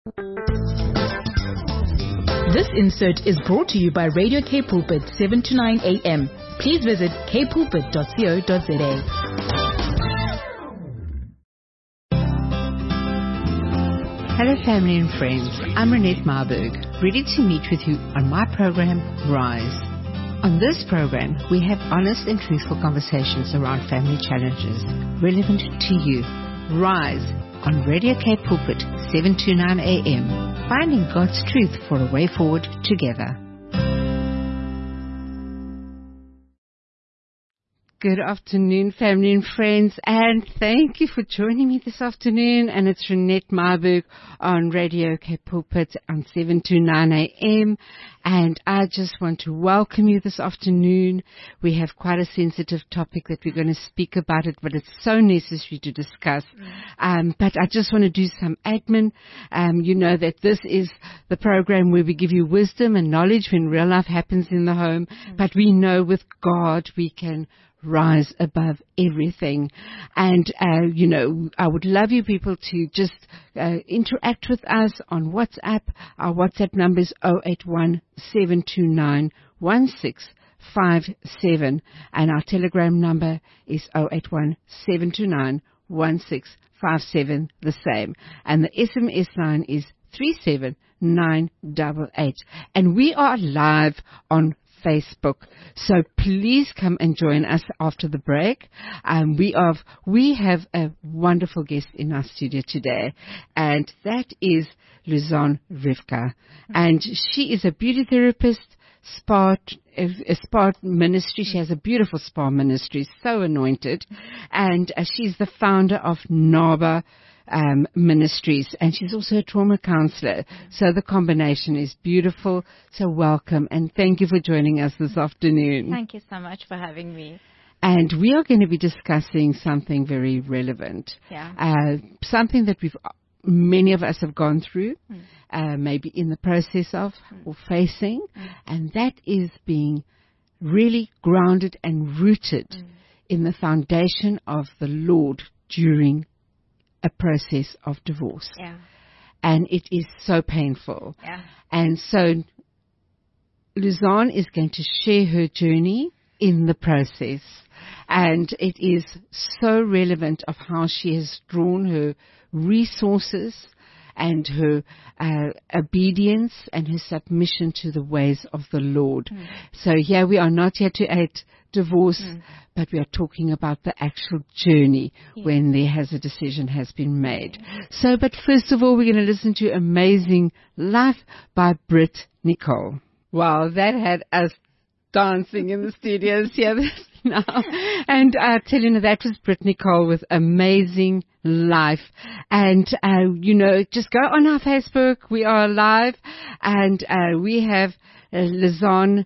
This insert is brought to you by Radio K Pulpit 7 to 9 a.m. Please visit kpulpit.co.za. Hello family and friends, I'm Renette Marburg, ready to meet with you on my program, Rise. On this program, we have honest and truthful conversations around family challenges relevant to you. Rise on Radio K Pulpit, 7 to 9 a.m. Finding God's truth for a way forward together. Good afternoon, family and friends, and thank you for joining me this afternoon. And it's Renette Marburg on Radio K Pulpit on 7 to 9 a.m. And I just want to welcome you this afternoon. We have quite a sensitive topic that we're going to speak about it, but it's so necessary to discuss. But I just want to do some admin. You know that this is the program where we give you wisdom and knowledge when real life happens in the home. But we know with God we can rise above everything. And, you know, I would love you people to just interact with us on WhatsApp. Our WhatsApp number is 081-729-1657. And our Telegram number is 081-729-1657, the same. And the SMS line is 37988. And we are live on Facebook. So please come and join us after the break. We have a wonderful guest in our studio today, and that is Luzon Rivka. And she is a beauty therapist, a spa ministry. She has a beautiful spa ministry, so anointed. And she's the founder of NABA Ministries, and she's also a trauma counselor. So the combination is beautiful. So welcome, and thank you for joining us this afternoon. Thank you so much for having me. And we are going to be discussing something very relevant. Something that many of us have gone through, maybe in the process of or facing, and that is being really grounded and rooted in the foundation of the Lord during a process of divorce. And it is so painful. And so Luzon is going to share her journey in the process. And it is so relevant of how she has drawn her resources and her obedience and her submission to the ways of the Lord. So here we are not here to aid divorce, but we are talking about the actual journey when there has a decision has been made. So, but first of all, we're going to listen to Amazing Life by Britt Nicole. Wow, that had us dancing in the studios here now. And I tell you, that was Britt Nicole with Amazing Life. And, you know, just go on our Facebook. We are live, and we have Luzon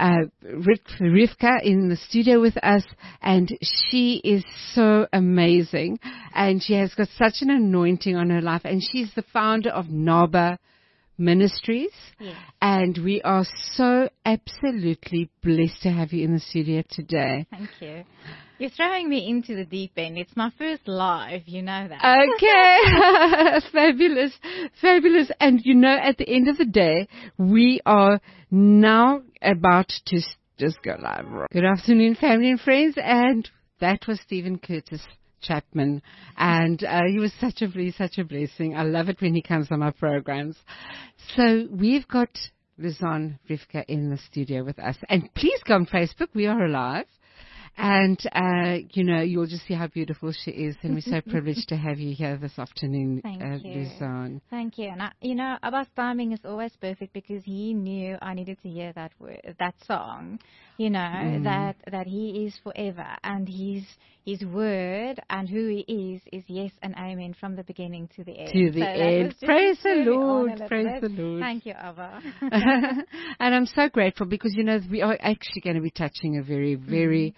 Rivka in the studio with us, and she is so amazing, and she has got such an anointing on her life, and she's the founder of NABA Ministries. And we are so absolutely blessed to have you in the studio today. Thank you. You're throwing me into the deep end. It's my first live, you know that. Okay. Fabulous. Fabulous. And you know, at the end of the day, we are now about to just go live. Good afternoon, family and friends. And that was Stephen Curtis Chapman. And he was such a blessing. I love it when he comes on my programs. So we've got Luzon Rivka in the studio with us. And please go on Facebook. We are alive. And, you know, you'll just see how beautiful she is. And we're so privileged to have you here this afternoon, Luzon. Thank you. And, you know, Abba's timing is always perfect because he knew I needed to hear that word, that song, you know, that he is forever. And his word and who he is yes and amen from the beginning to the end. To the end. Praise the Lord. Praise the Lord. Thank you, Abba. And I'm so grateful because, you know, we are actually going to be touching a very, very...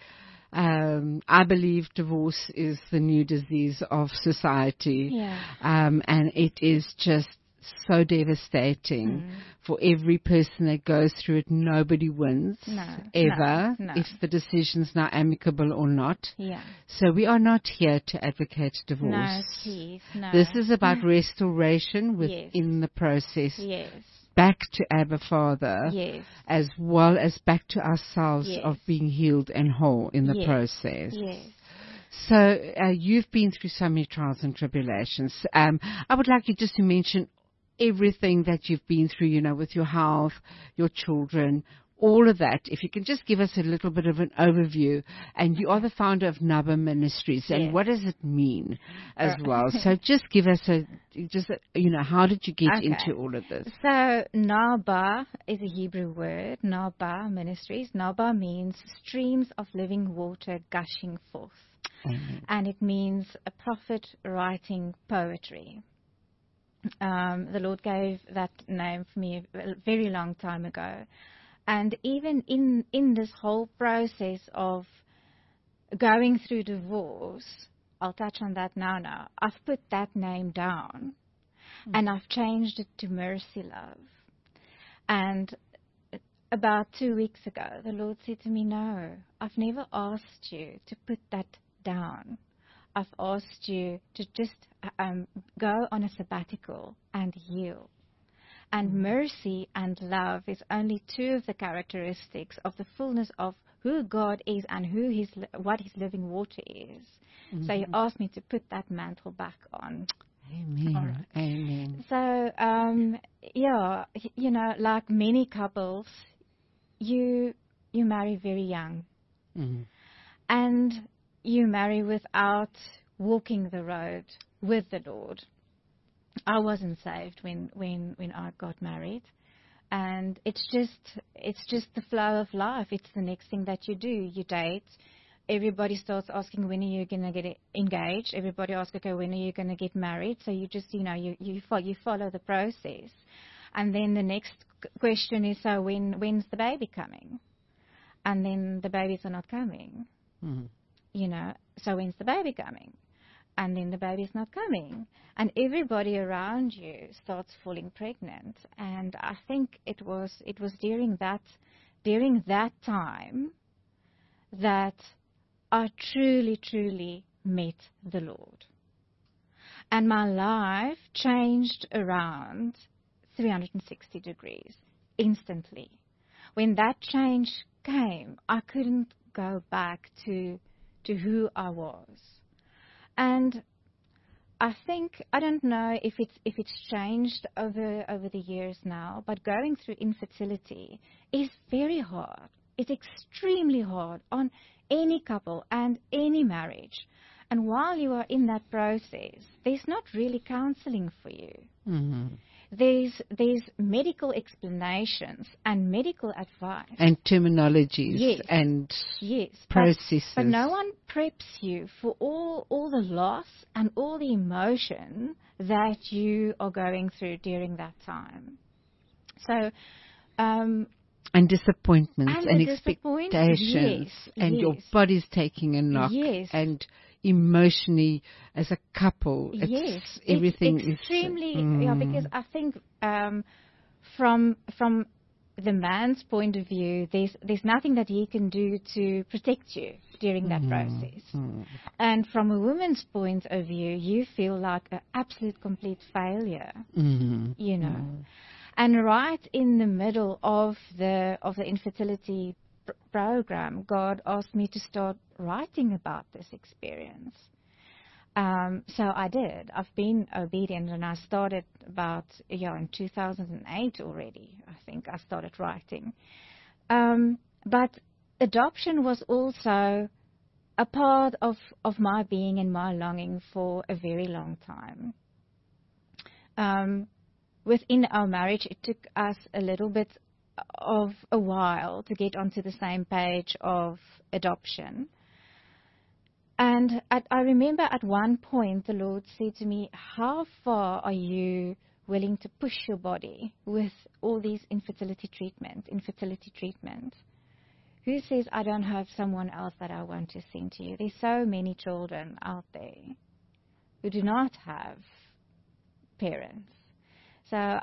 I believe divorce is the new disease of society. And it is just so devastating for every person that goes through it. Nobody wins ever if the decision's now amicable or not. Yeah. So we are not here to advocate divorce. No, please, no. This is about restoration within the process. Yes. Back to Abba Father, as well as back to ourselves of being healed and whole in the process. Yes. So you've been through so many trials and tribulations. I would like you just to mention everything that you've been through, you know, with your health, your children, all of that. If you can just give us a little bit of an overview. And you are the founder of Naba Ministries. And what does it mean as well? So just give us how did you get into all of this? So Naba is a Hebrew word, Naba Ministries. Naba means streams of living water gushing forth. Amen. And it means a prophet writing poetry. The Lord gave that name for me a very long time ago. And even in this whole process of going through divorce, I'll touch on that now. I've put that name down and I've changed it to Mercy Love. And about 2 weeks ago, the Lord said to me, no, I've never asked you to put that down. I've asked you to just go on a sabbatical and heal. And mercy and love is only two of the characteristics of the fullness of who God is and what His living water is. So He asked me to put that mantle back on. Amen. Right. Amen. So, like many couples, you marry very young. And you marry without walking the road with the Lord. I wasn't saved when I got married, and it's just the flow of life. It's the next thing that you do. You date. Everybody starts asking, when are you going to get engaged? Everybody asks, okay, when are you going to get married? So you just, you follow the process. And then the next question is, so when's the baby coming? And then the babies are not coming. So when's the baby coming? And then the baby's not coming. And everybody around you starts falling pregnant. And I think it was during that time that I truly met the Lord. And my life changed around 360 degrees instantly. When that change came, I couldn't go back to who I was. And I think, I don't know if it's changed over the years now, but going through infertility is very hard. It's extremely hard on any couple and any marriage. And while you are in that process, there's not really counseling for you. There's medical explanations and medical advice. And terminologies and processes. But no one preps you for all the loss and all the emotion that you are going through during that time. So, and disappointments and expectations. And your body's taking a knock. And emotionally, as a couple, everything is extremely. Because I think from the man's point of view, there's nothing that he can do to protect you during that process. And from a woman's point of view, you feel like an absolute complete failure. And right in the middle of the infertility program, God asked me to start writing about this experience. So I did. I've been obedient, and I started about in 2008 already. I think I started writing. But adoption was also a part of my being and my longing for a very long time. Within our marriage, it took us a little bit of a while to get onto the same page of adoption. And I remember at one point the Lord said to me, how far are you willing to push your body with all these infertility treatment? Who says I don't have someone else that I want to send to you? There's so many children out there who do not have parents. So,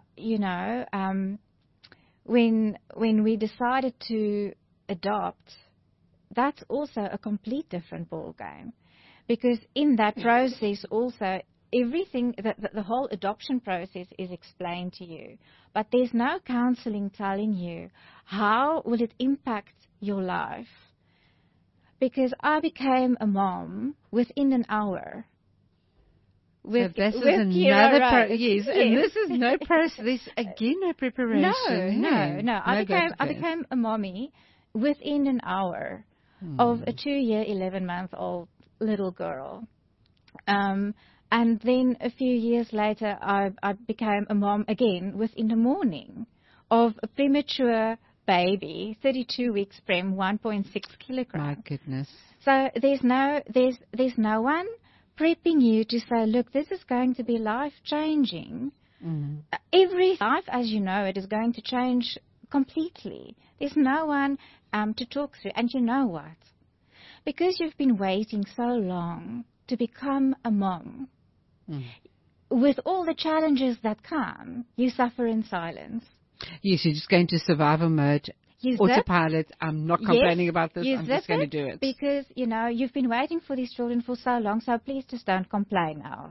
when we decided to adopt, that's also a complete different ball game, because in that process also everything, the whole adoption process is explained to you, but there's no counseling telling you how will it impact your life. Because I became a mom within an hour. So this is another yes, and this is no process. Again, no preparation. No. I became a mommy within an hour of a 2-year, 11-month-old little girl. And then a few years later, I became a mom again within the morning of a premature baby, 32 weeks prem, 1.6 kilograms. My goodness. So there's no one prepping you to say, look, this is going to be life-changing. Mm-hmm. Every life, as you know, it is going to change completely. There's no one to talk through. And you know what? Because you've been waiting so long to become a mom, with all the challenges that come, you suffer in silence. Yes, you're just going to survival mode. Autopilot. I'm not complaining about this. I'm just going to do it. Because, you've been waiting for these children for so long, so please just don't complain now.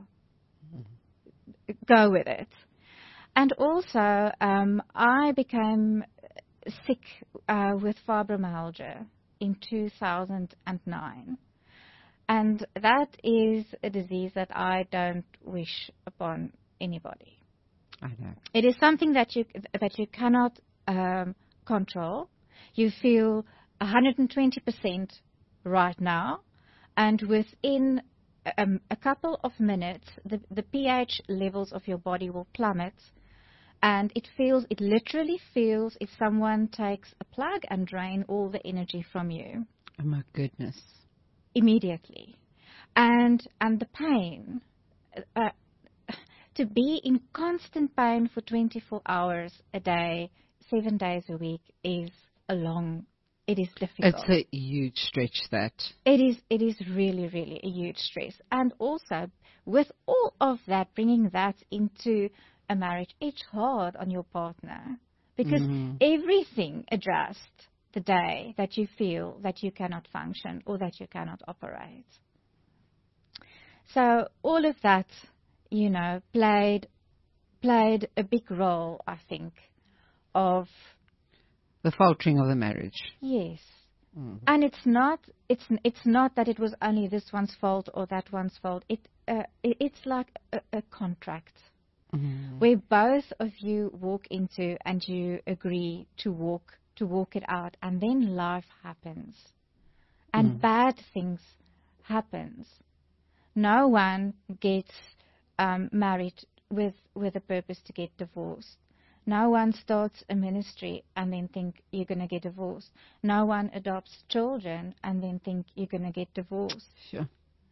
Go with it. And also, I became sick with fibromyalgia in 2009. And that is a disease that I don't wish upon anybody. I know. It is something that you cannot control. You feel 120% right now, and within a couple of minutes, the pH levels of your body will plummet, and it literally feels if someone takes a plug and drain all the energy from you. Oh my goodness. Immediately. And the pain, to be in constant pain for 24 hours a day, 7 days a week it is difficult. It's a huge stretch, that. It is really, really a huge stress. And also, with all of that, bringing that into a marriage, it's hard on your partner. Because everything adjusts the day that you feel that you cannot function or that you cannot operate. So all of that, played a big role, I think, of the faltering of the marriage. Yes. And it's not that it was only this one's fault or that one's fault. It's like a contract where both of you walk into and you agree to walk it out, and then life happens, and bad things happens. No one gets married with a purpose to get divorced. No one starts a ministry and then think you're going to get divorced. No one adopts children and then think you're going to get divorced. Sure.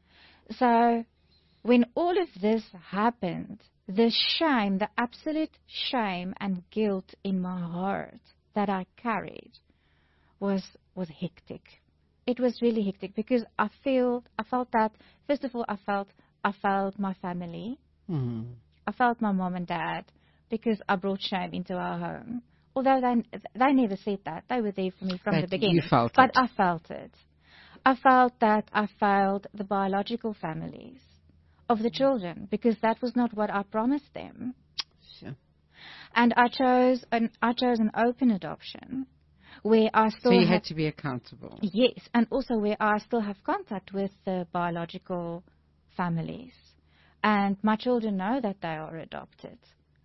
So when all of this happened, the shame, the absolute shame and guilt in my heart that I carried was hectic. It was really hectic because I felt that, first of all, I felt my family. I felt my mom and dad, because I brought shame into our home. Although they never said that. They were there for me from the beginning. You felt it. But I felt it. I felt that I failed the biological families of the children, because that was not what I promised them. Sure. And I chose an open adoption, where I still So you had to be accountable. Yes, and also where I still have contact with the biological families. And my children know that they are adopted.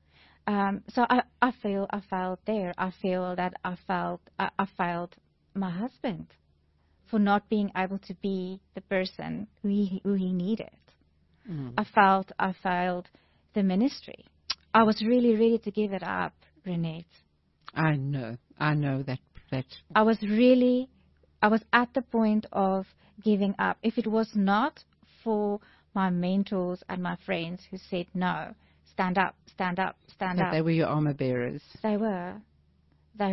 So I feel I failed there. I feel that I failed my husband for not being able to be the person who he needed. I felt I failed the ministry. I was really ready to give it up, Renette. I know that. I was at the point of giving up. If it was not for my mentors and my friends who said, no, stand up. They were your armor bearers. They were,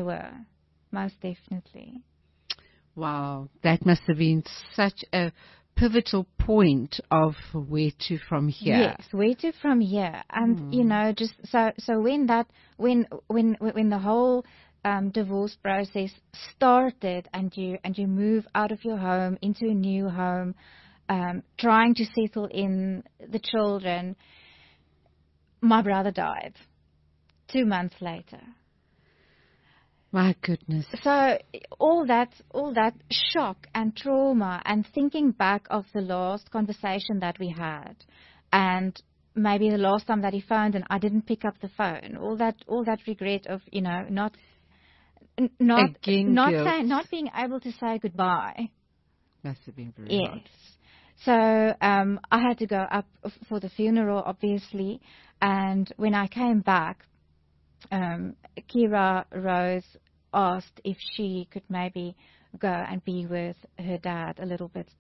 most definitely. Wow, that must have been such a pivotal point of where to from here. Yes, where to from here. And, just so when the whole divorce process started and you move out of your home into a new home, trying to settle in the children, my brother died 2 months later. My goodness. So all that shock and trauma, and thinking back of the last conversation that we had, and maybe the last time that he phoned and I didn't pick up the phone, all that regret of not being able to say goodbye. Must have been very hard. Yes. So I had to go up for the funeral, obviously, and when I came back, Kira Rose asked if she could maybe go and be with her dad a little bit,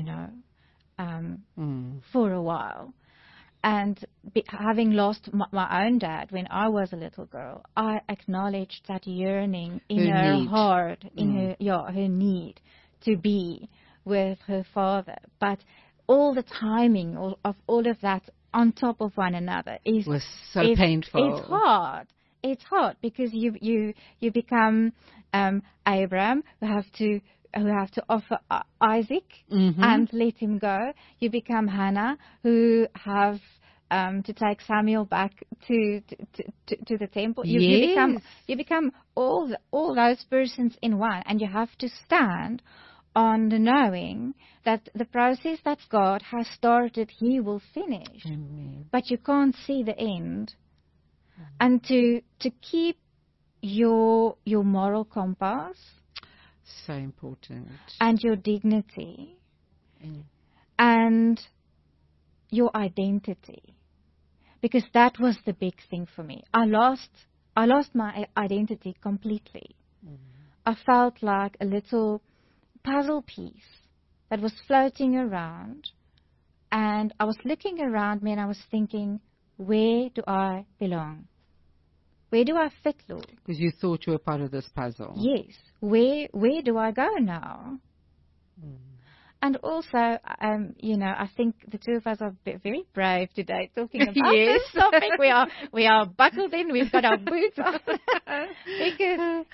for a while. And having lost my own dad when I was a little girl, I acknowledged that yearning in her heart, in her need to be with her father. But all the timing of all of that on top of one another was so painful. It's hard. It's hard because you become Abraham who have to offer Isaac and let him go. You become Hannah who have to take Samuel back to the temple. You become all those persons in one, and you have to stand on the knowing that the process that God has started, He will finish. Amen. But you can't see the end. And to keep your moral compass, so important, and your dignity, and your identity, because that was the big thing for me. I lost my identity completely. I felt like a little puzzle piece that was floating around, and I was looking around me and I was thinking, where do I belong? Where do I fit, Lord? Because you thought you were part of this puzzle. Yes. Where do I go now? And also, I think the two of us are very brave today talking about this topic. We are buckled in. We've got our boots on. Because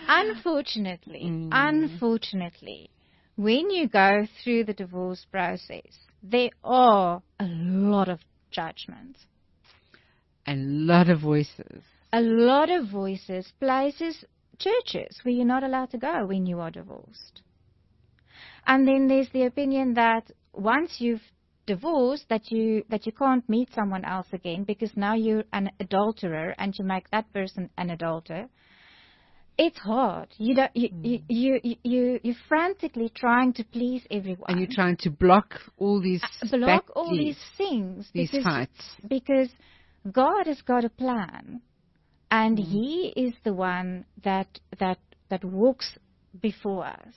unfortunately, when you go through the divorce process, there are a lot of judgments. A lot of voices. A lot of voices, places, churches where you're not allowed to go when you are divorced. And then there's the opinion that once you've divorced, that you can't meet someone else again because now you're an adulterer and you make that person an adulterer. It's hard. You're frantically trying to please everyone. And you're trying to block all these these things. These fights. Because God has got a plan. And He is the one that walks before us.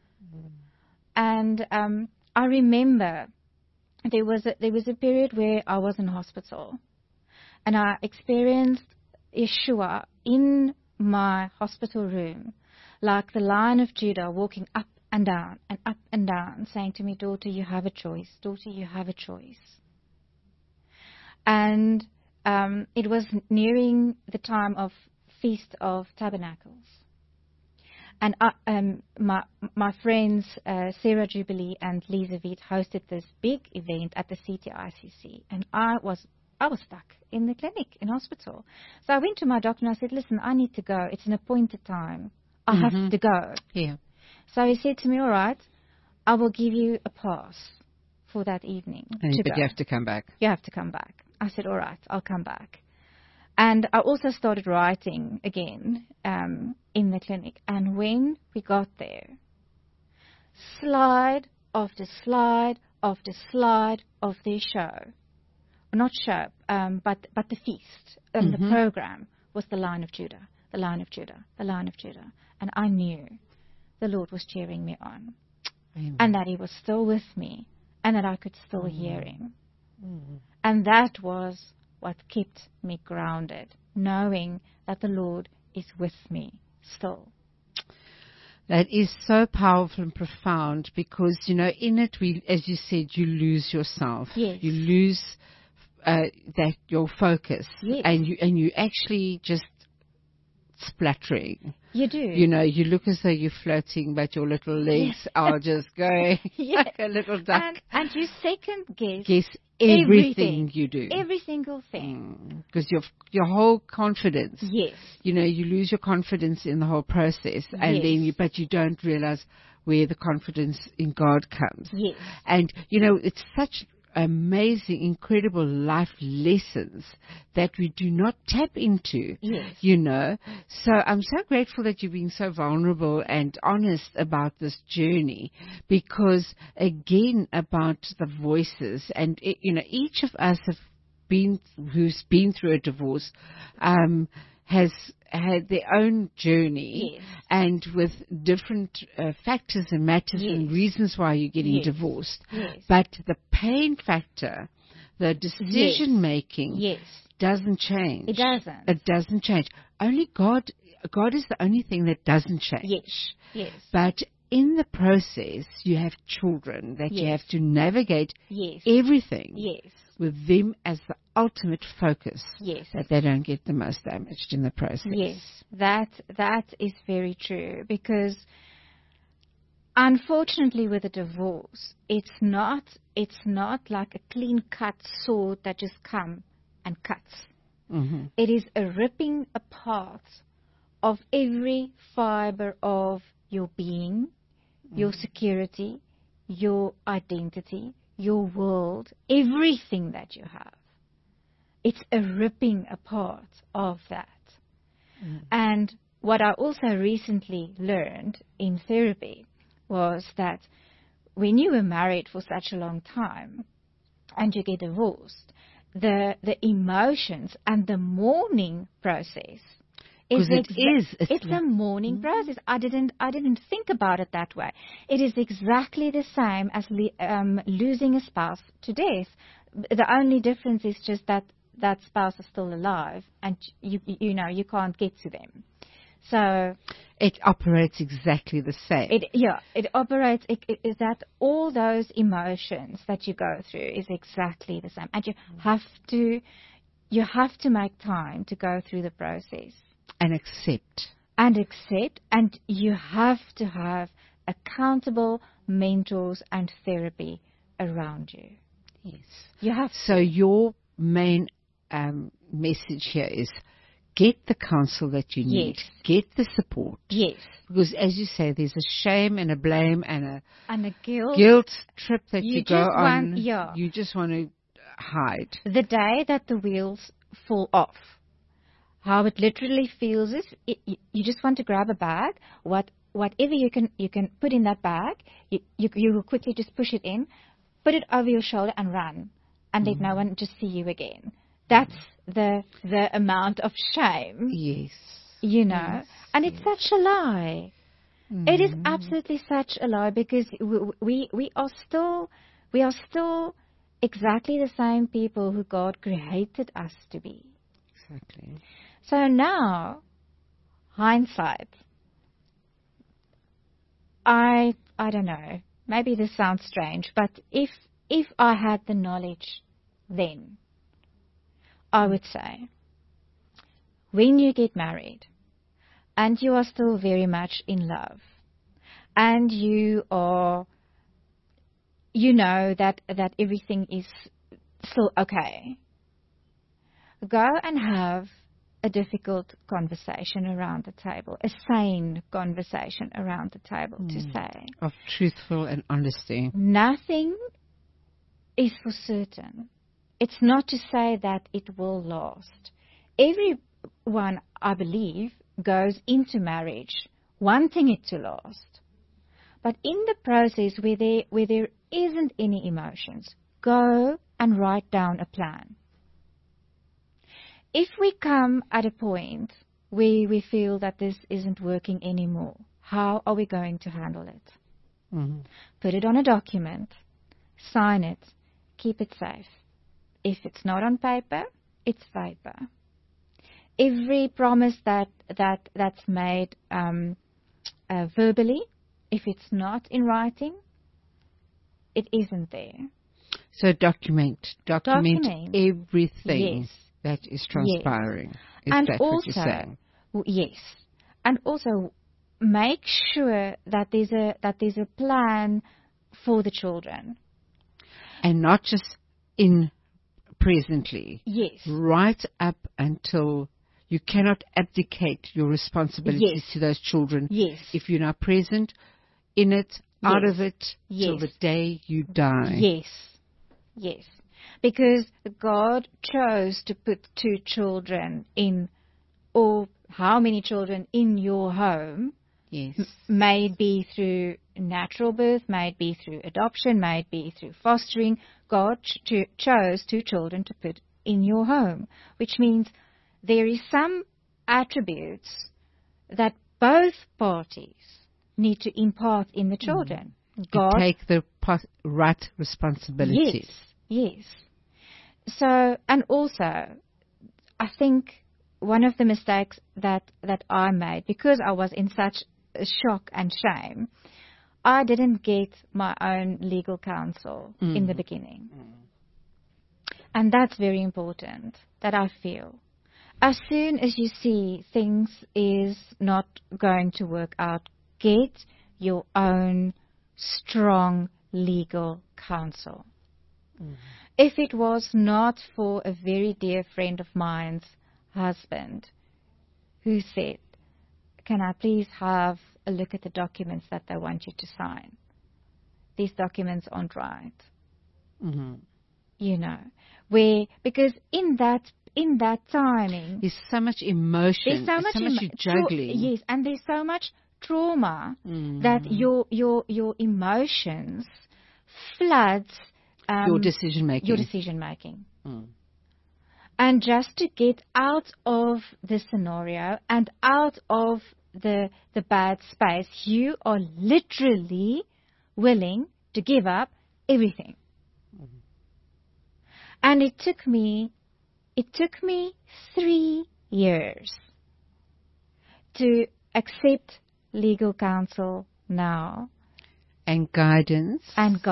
And I remember there was a period where I was in hospital, and I experienced Yeshua in my hospital room, like the Lion of Judah, walking up and down, saying to me, "Daughter, you have a choice. Daughter, you have a choice." And it was nearing the time of Feast of Tabernacles. And my friends, Sarah Jubilee and Lisa Viet, hosted this big event at the CTICC. And I was stuck in the clinic, in hospital. So I went to my doctor and I said, "Listen, I need to go. It's an appointed time. I have to go." Yeah. So he said to me, "All right, I will give you a pass for that evening." But you have to come back. You have to come back. I said, "All right, I'll come back." And I also started writing again in the clinic. And when we got there, slide after slide after slide of their show, not show, but the feast, the program was the Lion of Judah, the Lion of Judah, the Lion of Judah. And I knew the Lord was cheering me on. Amen. And that He was still with me and that I could still hear Him. And that was what kept me grounded, knowing that the Lord is with me still. That is so powerful and profound because, in it, as you said, you lose yourself. Yes. You lose your focus. Yes. And you actually just spluttering. You do. You look as though you're floating, but your little legs are just going like a little duck. And you second guess everything you do. Every single thing. Because your whole confidence. Yes. You lose your confidence in the whole process, and then but you don't realize where the confidence in God comes. Yes. And it's such amazing, incredible life lessons that we do not tap into. Yes. So I'm so grateful that you've been so vulnerable and honest about this journey, because again, about the voices, and each of us who's been through a divorce has had their own journey. Yes. And with different factors and matters and reasons why you're getting divorced. Yes. But the pain factor, the decision making doesn't change. It doesn't. It doesn't change. Only God is the only thing that doesn't change. Yes. Yes. But in the process, you have children that you have to navigate everything with them as the ultimate focus, that they don't get the most damaged in the process. Yes, that is very true, because unfortunately with a divorce, it's not like a clean-cut sword that just comes and cuts. Mm-hmm. It is a ripping apart of every fiber of your being, your security, your identity, your world, everything that you have. It's a ripping apart of that. And what I also recently learned in therapy was that when you were married for such a long time and you get divorced, the emotions and the mourning process it's a mourning process. I didn't think about it that way. It is exactly the same as losing a spouse to death. The only difference is just that spouse is still alive, and you can't get to them. So it operates exactly the same. It operates. Is that all those emotions that you go through is exactly the same, and you have to make time to go through the process. And accept. And you have to have accountable mentors and therapy around you. Yes. You have. So your main message here is get the counsel that you need. Yes. Get the support. Yes. Because as you say, there's a shame and a blame and a guilt trip that you go on. Yeah. You just want to hide. The day that the wheels fall off. How it literally feels is you just want to grab a bag, whatever you can put in that bag, you will quickly just push it in, put it over your shoulder and run, and let no one just see you again. That's the amount of shame. Yes. Yes. And it's such a lie. It is absolutely such a lie, because we are still exactly the same people who God created us to be. Exactly. So now, hindsight, I don't know, maybe this sounds strange, but if I had the knowledge then, I would say, when you get married and you are still very much in love and you know that everything is still okay, go and have a difficult conversation around the table, a sane conversation around the table to say. Of truthful and honesty. Nothing is for certain. It's not to say that it will last. Everyone, I believe, goes into marriage wanting it to last. But in the process where there isn't any emotions, go and write down a plan. If we come at a point where we feel that this isn't working anymore, how are we going to handle it? Mm-hmm. Put it on a document, sign it, keep it safe. If it's not on paper, it's paper. Every promise that's made verbally. If it's not in writing, it isn't there. So document everything that is transpiring. Is and that also, what you're saying? Yes. And also make sure that there's a plan for the children. And not just in presently. Yes. Right up until you cannot abdicate your responsibilities to those children. Yes. If you're not present in it, out of it, till the day you die. Yes. Yes. Because God chose to put 2 children in, or how many children in your home. Yes. May it be through natural birth, may it be through adoption, may it be through fostering. God chose 2 children to put in your home, which means there is some attributes that both parties need to impart in the children. God take the right responsibility. Yes. So, and also, I think one of the mistakes that I made, because I was in such a shock and shame, I didn't get my own legal counsel in the beginning. And that's very important, that I feel. As soon as you see things is not going to work out, get your own strong legal counsel. If it was not for a very dear friend of mine's husband who said, can I please have a look at the documents that they want you to sign? These documents aren't right. You know, because in that timing, there's so much emotion, there's so much juggling. Yes, and there's so much trauma that your emotions floods your decision making. And just to get out of the scenario and out of the bad space, you are literally willing to give up everything. And it took me 3 years to accept legal counsel now. And guidance.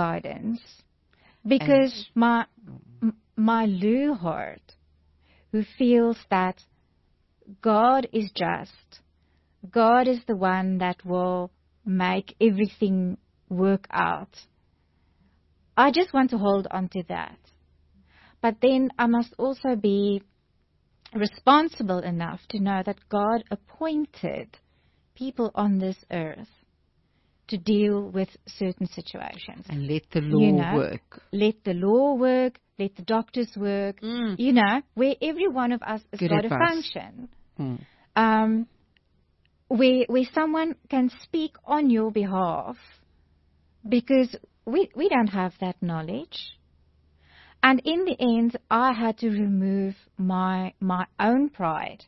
Because my Lou heart, who feels that God is just, God is the one that will make everything work out. I just want to hold on to that. But then I must also be responsible enough to know that God appointed people on this earth to deal with certain situations. And let the law work. Let the law work, let the doctors work, where every one of us has got to function. Where someone can speak on your behalf, because we don't have that knowledge. And in the end, I had to remove my own pride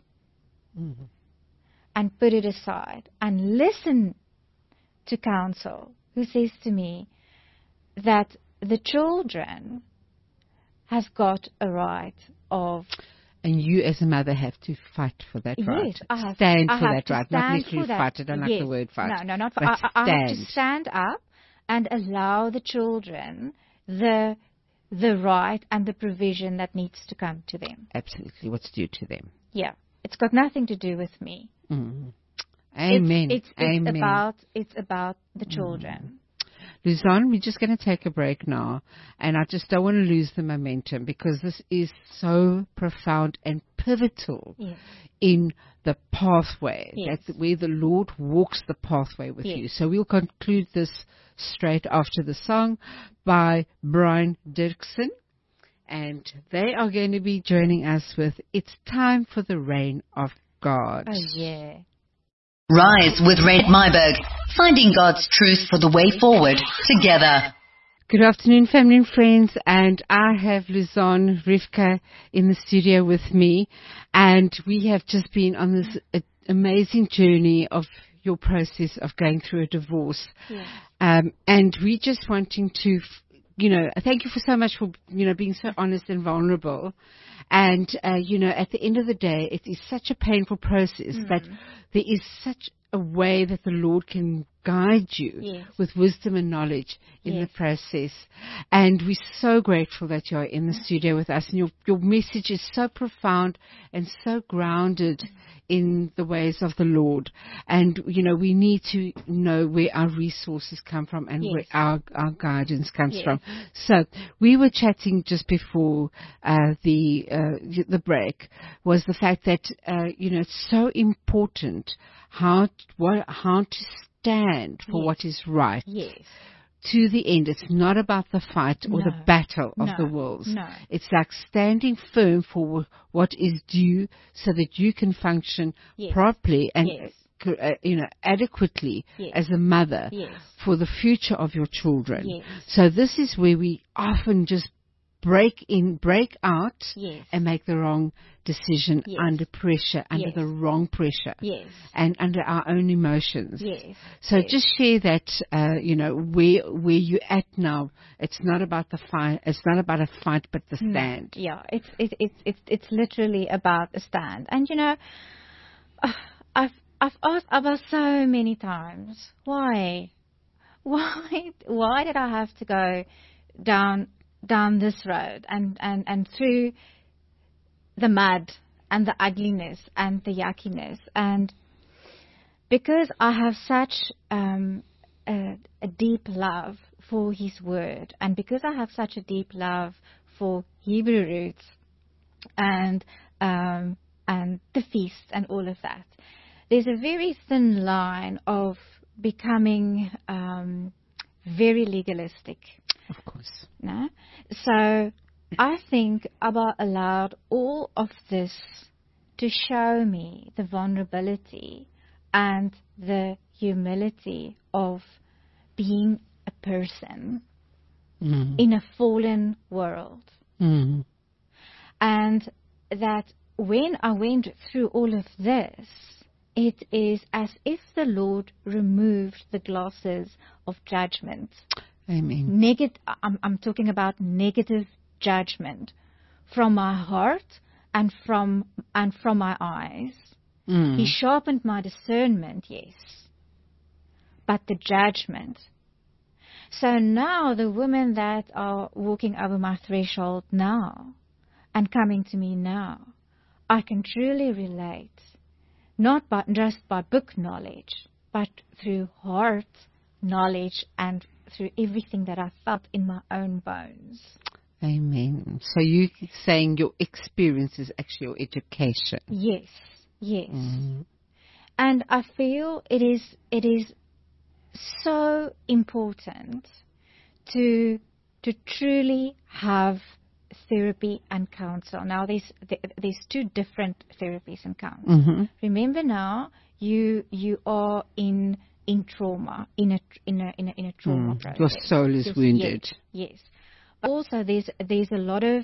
and put it aside and listen to counsel who says to me that the children has got a right of... And you as a mother have to fight for that right. Yes, I have stand to for that right. Not necessarily that. Fight. I don't like the word fight. No, not for... I have to stand up and allow the children the right and the provision that needs to come to them. Absolutely. What's due to them. Yeah. It's got nothing to do with me. Amen. It's about the children. Luzanne, we're just going to take a break now, and I just don't want to lose the momentum, because this is so profound and pivotal in the pathway. That's where the Lord walks the pathway with you. So we'll conclude this straight after the song by Brian Dirksen, and they are going to be joining us with It's Time for the Reign of God. Oh, yeah. Rise with Red Myberg, finding God's truth for the way forward together. Good afternoon, family and friends, and I have Luzanne Rivka in the studio with me, and we have just been on this amazing journey of your process of going through a divorce. Yes. And we're just wanting to, thank you for so much for, being so honest and vulnerable. And, at the end of the day, it is such a painful process that there is such a way that the Lord can guide you with wisdom and knowledge in the process. And we're so grateful that you're in the studio with us, and your message is so profound and so grounded in the ways of the Lord. And, we need to know where our resources come from and where our guidance comes from. So we were chatting just before the break, was the fact that, it's so important how to stand for what is right. Yes. To the end. It's not about the fight or the battle of the wills. No. It's like standing firm for what is due so that you can function properly and adequately as a mother for the future of your children. Yes. So this is where we often just break out and make the wrong decision under pressure, under the wrong pressure, and under our own emotions. So just share that, where you're at now. It's not about the fight. It's not about a fight, but the stand. No. Yeah, it's literally about a stand. And I've asked Abba so many times, why did I have to go down this road and through the mud and the ugliness and the yuckiness? And because I have such a deep love for His Word, and because I have such a deep love for Hebrew roots and the feasts and all of that, there's a very thin line of becoming very legalistic. Of course. No? So I think Abba allowed all of this to show me the vulnerability and the humility of being a person in a fallen world. And that when I went through all of this, it is as if the Lord removed the glasses of judgment. Amen. I'm talking about negative judgment from my heart and from my eyes. He sharpened my discernment, yes, but the judgment. So now the women that are walking over my threshold now and coming to me now, I can truly relate, not just by book knowledge, but through heart knowledge and through everything that I felt in my own bones. Amen. So you're saying your experience is actually your education. Yes. And I feel it is so important to truly have therapy and counsel. Now there's two different therapies and counsel. Remember now, you are in trauma, in a trauma process. Your soul is wounded. Yes. But also, there's a lot of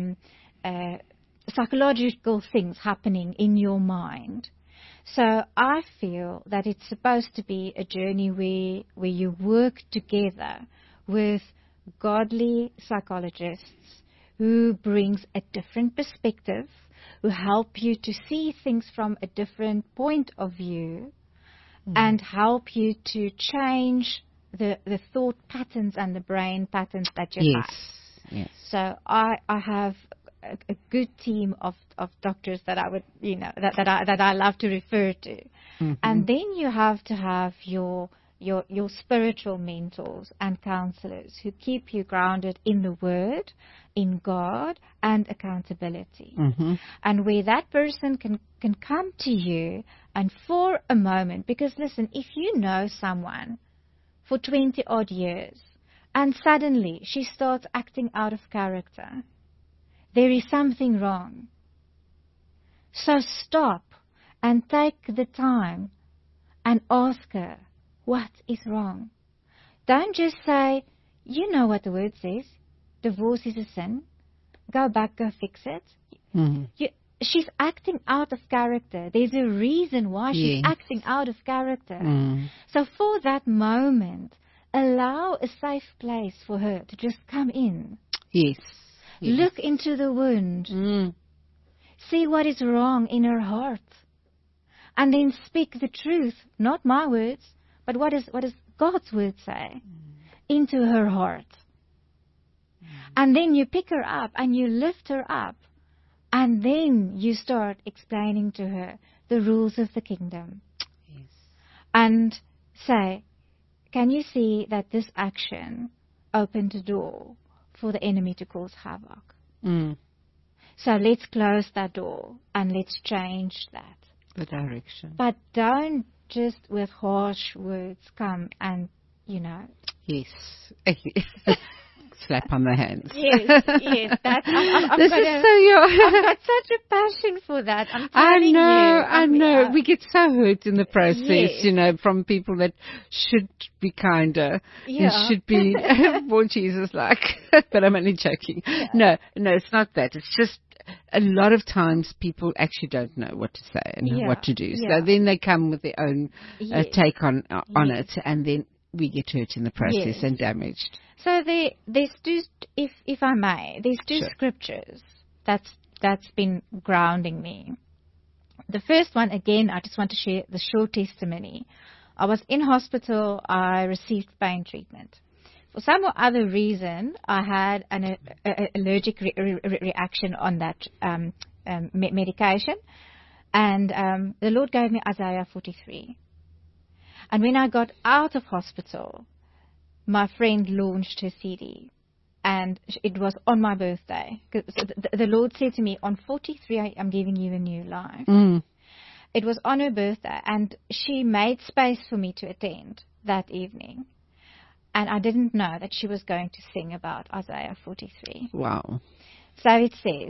psychological things happening in your mind. So I feel that it's supposed to be a journey where you work together with godly psychologists who brings a different perspective, who help you to see things from a different point of view, and help you to change the thought patterns and the brain patterns that you have. Yes. So I have a good team of doctors that I would, that I love to refer to. And then you have to have your spiritual mentors and counselors who keep you grounded in the Word, in God, and accountability. And where that person can come to you and for a moment, because listen, if you know someone for 20 odd years and suddenly she starts acting out of character, there is something wrong. So stop and take the time and ask her, what is wrong? Don't just say, you know what the Word says. Divorce is a sin. Go back, go fix it. She's acting out of character. There's a reason why she's acting out of character. So for that moment, allow a safe place for her to just come in. Yes. Look into the wound. See what is wrong in her heart. and then speak the truth, not my words, but what does God's word say, into her heart. And then you pick her up and you lift her up, and then you start explaining to her the rules of the kingdom. Yes. And say, can you see that this action opened the door for the enemy to cause havoc? So let's close that door and let's change that. The direction. But don't just with harsh words come and, Yes. Slap on the hands. Yes. I've got such a passion for that. I'm telling you. I know. We get so hurt in the process, from people that should be kinder and should be more Jesus-like. But I'm only joking. Yeah. No, it's not that. It's just a lot of times people actually don't know what to say and what to do. So then they come with their own take on it, and then we get hurt in the process and damaged. So there's two, if I may, there's two scriptures that's been grounding me. The first one, again, I just want to share the short testimony. I was in hospital. I received pain treatment. For some or other reason, I had an allergic reaction on that medication, and the Lord gave me Isaiah 43. And when I got out of hospital, my friend launched her CD, and it was on my birthday. The Lord said to me, on 43, I'm giving you a new life. It was on her birthday, and she made space for me to attend that evening. And I didn't know that she was going to sing about Isaiah 43. Wow. So it says,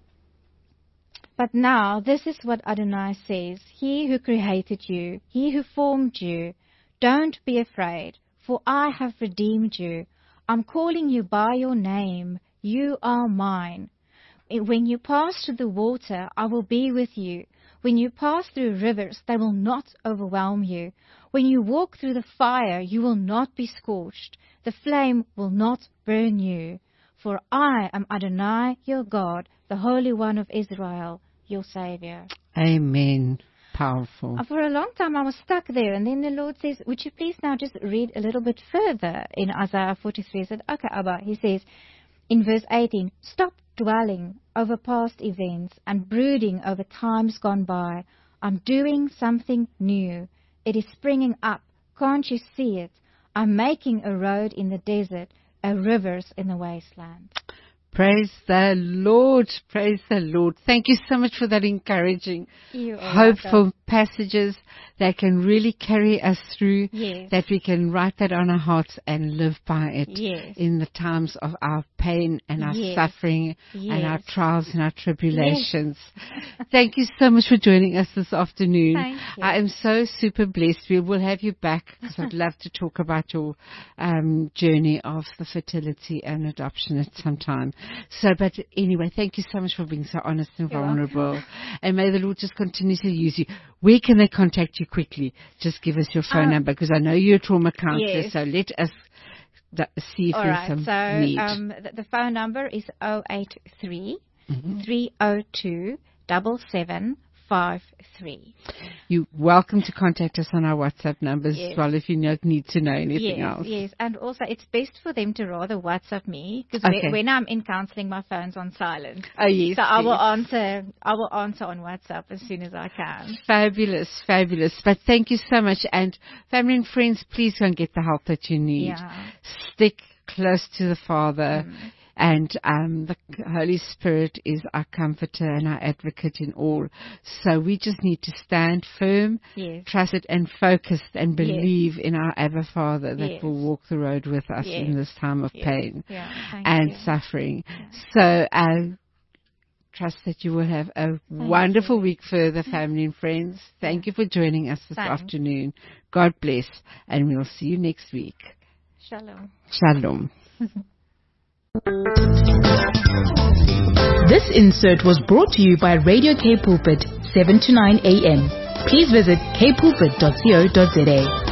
but now this is what Adonai says, He who created you, He who formed you, don't be afraid, for I have redeemed you. I'm calling you by your name. You are mine. When you pass through the water, I will be with you. When you pass through rivers, they will not overwhelm you. When you walk through the fire, you will not be scorched. The flame will not burn you. For I am Adonai, your God, the Holy One of Israel, your Savior. Amen. Powerful. For a long time I was stuck there, and then the Lord says, would you please now just read a little bit further in Isaiah 43? I said, okay, Abba. He says in verse 18, stop dwelling over past events and brooding over times gone by. I'm doing something new. It is springing up. Can't you see it? I'm making a road in the desert, rivers in the wasteland. Praise the Lord. Praise the Lord. Thank you so much for that encouraging, hopeful passages that can really carry us through, that we can write that on our hearts and live by it in the times of our pain and our suffering and our trials and our tribulations. Thank you so much for joining us this afternoon. Thank you. I am so super blessed. We will have you back because I'd love to talk about your journey of the fertility and adoption at some time. So, but anyway, thank you so much for being so honest and vulnerable. And may the Lord just continue to use you. Where can they contact you quickly? Just give us your phone number, because I know you're a trauma counselor, so let us see if there's some need. The phone number is 083 302 7753. You're welcome to contact us on our WhatsApp numbers as well if you need to know anything else. Yes, and also it's best for them to rather WhatsApp me, because when I'm in counseling, my phone's on silent. Oh yes. So I will answer on WhatsApp as soon as I can. Fabulous, fabulous. But thank you so much, and family and friends, please go and get the help that you need. Yeah. Stick close to the Father. And the Holy Spirit is our comforter and our advocate in all. So we just need to stand firm, trusted and focused, and believe in our Abba Father that will walk the road with us in this time of pain and suffering. So I trust that you will have a wonderful week further, family and friends. Thank you for joining us this afternoon. God bless, and we'll see you next week. Shalom. Shalom. This insert was brought to you by Radio K Pulpit, 7 to 9 a.m. Please visit kpulpit.co.za.